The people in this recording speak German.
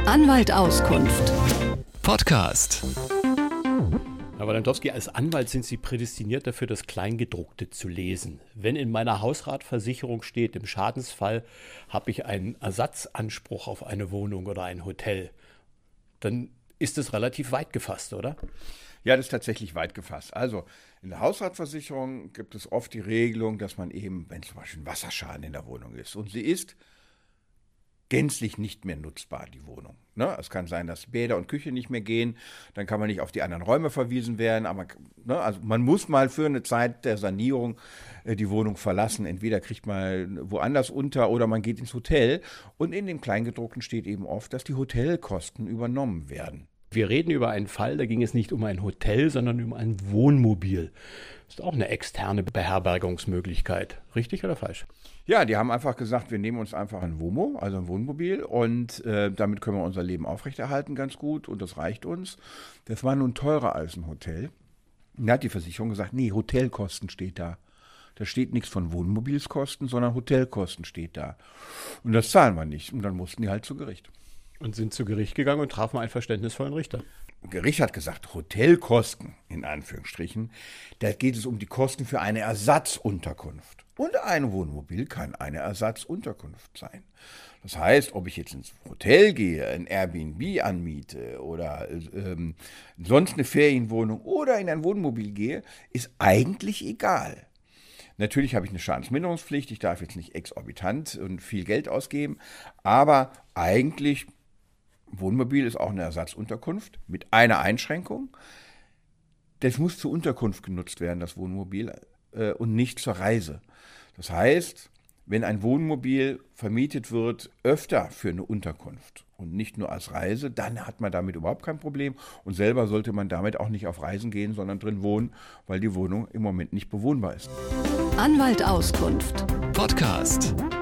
Anwalt Auskunft. Podcast. Herr Walentowski, als Anwalt sind Sie prädestiniert dafür, das Kleingedruckte zu lesen. Wenn in meiner Hausratversicherung steht, im Schadensfall habe ich einen Ersatzanspruch auf eine Wohnung oder ein Hotel, dann ist es relativ weit gefasst, oder? Ja, das ist tatsächlich weit gefasst. Also in der Hausratversicherung gibt es oft die Regelung, dass man eben, wenn zum Beispiel ein Wasserschaden in der Wohnung ist und sie ist gänzlich nicht mehr nutzbar, die Wohnung. Ne? Es kann sein, dass Bäder und Küche nicht mehr gehen, dann kann man nicht auf die anderen Räume verwiesen werden, aber also man muss mal für eine Zeit der Sanierung die Wohnung verlassen. Entweder kriegt man woanders unter oder man geht ins Hotel. Und in dem Kleingedruckten steht eben oft, dass die Hotelkosten übernommen werden. Wir reden über einen Fall, da ging es nicht um ein Hotel, sondern um ein Wohnmobil. Das ist auch eine externe Beherbergungsmöglichkeit. Richtig oder falsch? Ja, die haben einfach gesagt, wir nehmen uns einfach ein WOMO, also ein Wohnmobil, und damit können wir unser Leben aufrechterhalten ganz gut und das reicht uns. Das war nun teurer als ein Hotel. Da hat die Versicherung gesagt, nee, Hotelkosten steht da. Da steht nichts von Wohnmobilskosten, sondern Hotelkosten steht da. Und das zahlen wir nicht. Und dann mussten die halt zu Gericht. Und sind zu Gericht gegangen und trafen einen verständnisvollen Richter. Gericht hat gesagt, Hotelkosten, in Anführungsstrichen, da geht es um die Kosten für eine Ersatzunterkunft. Und ein Wohnmobil kann eine Ersatzunterkunft sein. Das heißt, ob ich jetzt ins Hotel gehe, ein Airbnb anmiete oder sonst eine Ferienwohnung oder in ein Wohnmobil gehe, ist eigentlich egal. Natürlich habe ich eine Schadensminderungspflicht, ich darf jetzt nicht exorbitant und viel Geld ausgeben, aber eigentlich Wohnmobil ist auch eine Ersatzunterkunft mit einer Einschränkung. Das muss zur Unterkunft genutzt werden, das Wohnmobil, und nicht zur Reise. Das heißt, wenn ein Wohnmobil vermietet wird, öfter für eine Unterkunft und nicht nur als Reise, dann hat man damit überhaupt kein Problem. Und selber sollte man damit auch nicht auf Reisen gehen, sondern drin wohnen, weil die Wohnung im Moment nicht bewohnbar ist. Anwalt Auskunft. Podcast.